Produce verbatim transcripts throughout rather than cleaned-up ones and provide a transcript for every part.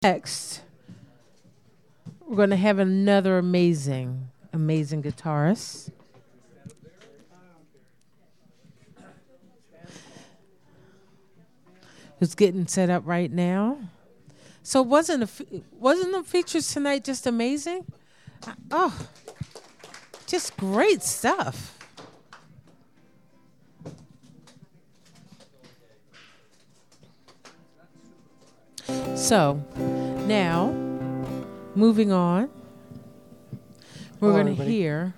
Next, we're going to have another amazing, amazing guitarist. Who's getting set up right now. So wasn't the, wasn't the features tonight just amazing? Oh, just great stuff. So, now, moving on, we're going to hear,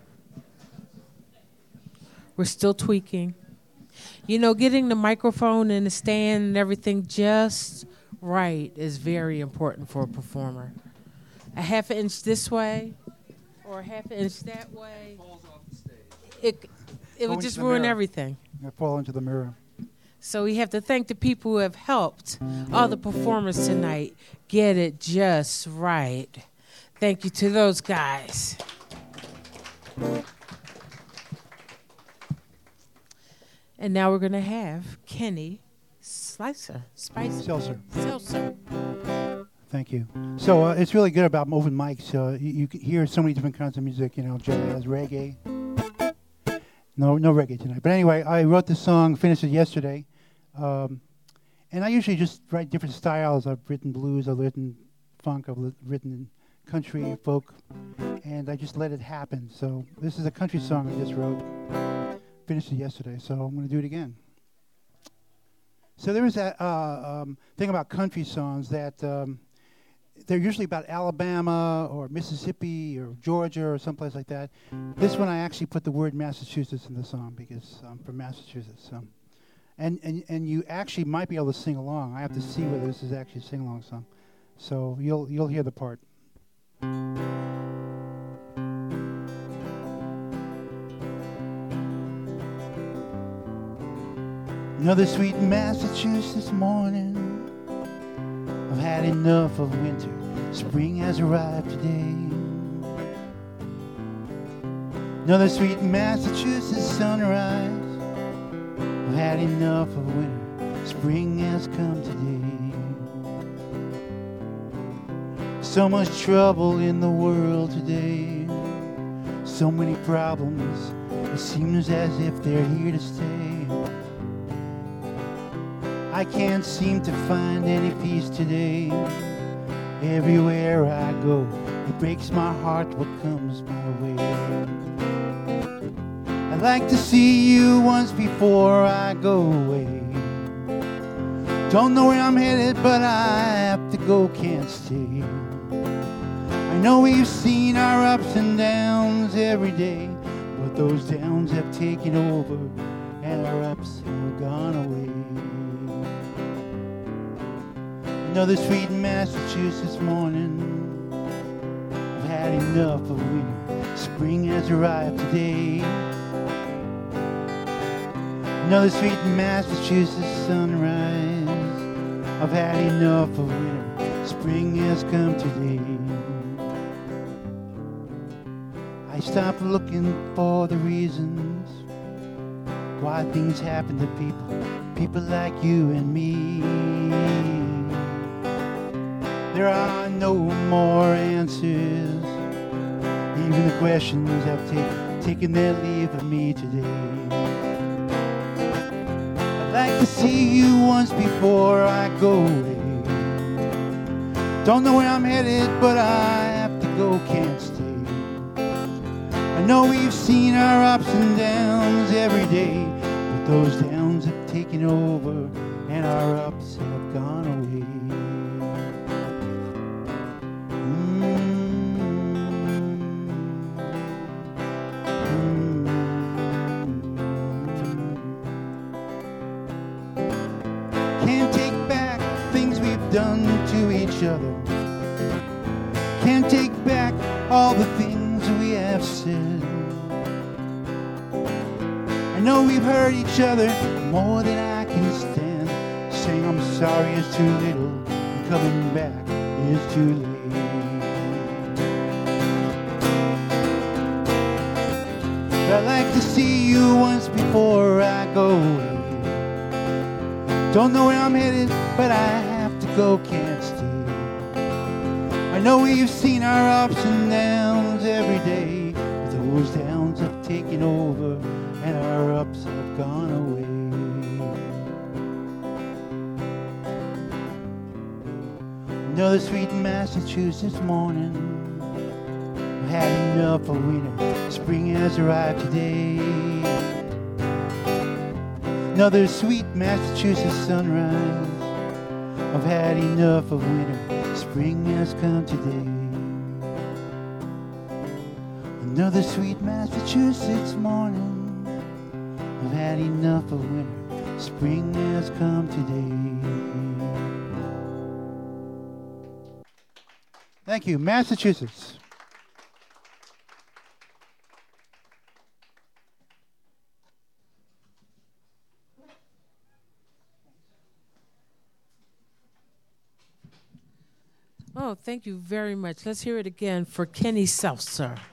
we're still tweaking. You know, getting the microphone and the stand and everything just right is very important for a performer. A half an inch this way or a half an inch that way, it, it would just ruin everything. I fall into the mirror. So we have to thank the people who have helped all the performers tonight get it just right. Thank you to those guys. And now we're going to have Kenny Slicer, Spicer. Seltzer. Seltzer. Thank you. So uh, it's really good about moving mics. Uh, you, you can hear so many different kinds of music, you know, jazz, reggae. No, no reggae tonight. But anyway, I wrote this song, finished it yesterday. Um, and I usually just write different styles. I've written blues, I've written funk, I've li- written country, folk, and I just let it happen. So this is a country song I just wrote. Finished it yesterday, so I'm going to do it again. So there is that uh, um, thing about country songs that um, they're usually about Alabama or Mississippi or Georgia or someplace like that. This one I actually put the word Massachusetts in the song because I'm from Massachusetts. So. And, and and you actually might be able to sing along. I have to see whether this is actually a sing-along song. So you'll you'll hear the part. Another sweet Massachusetts morning. I've had enough of winter. Spring has arrived today. Another sweet Massachusetts sunrise. I've had enough of winter. Spring has come today. So much trouble in the world today. So many problems. It seems as if they're here to stay. I can't seem to find any peace today. Everywhere I go, it breaks my heart what comes my way. I'd like to see you once before I go away. Don't know where I'm headed, but I have to go, can't stay. I know we've seen our ups and downs every day, but those downs have taken over and our ups have gone away. Another sweet Massachusetts morning. I've had enough of winter. Spring has arrived today. Another sweet Massachusetts sunrise. I've had enough of winter. Spring has come today. I stopped looking for the reasons why things happen to people, people like you and me. There are no more answers. Even the questions have taken, taken their leave of me today. I'd like to see you once before I go away. Don't know where I'm headed, but I have to go, can't stay. I know we've seen our ups and downs every day, but those downs have taken over and our ups have gone away. Done to each other. Can't take back all the things we have said. I know we've hurt each other more than I can stand. Saying I'm sorry is too little, and coming back is too late. I'd like to see you once before I go away. Don't know where I'm headed, but I go, can't stay. know we've seen our ups and downs every day, but those downs have taken over and our ups have gone away. Another sweet Massachusetts morning, I've had enough of winter, spring has arrived today. Another sweet Massachusetts sunrise, I've had enough of winter, spring has come today. Another sweet Massachusetts morning, I've had enough of winter, spring has come today. Thank you, Massachusetts. Oh, thank you very much. Let's hear it again for Kenny Seltzer.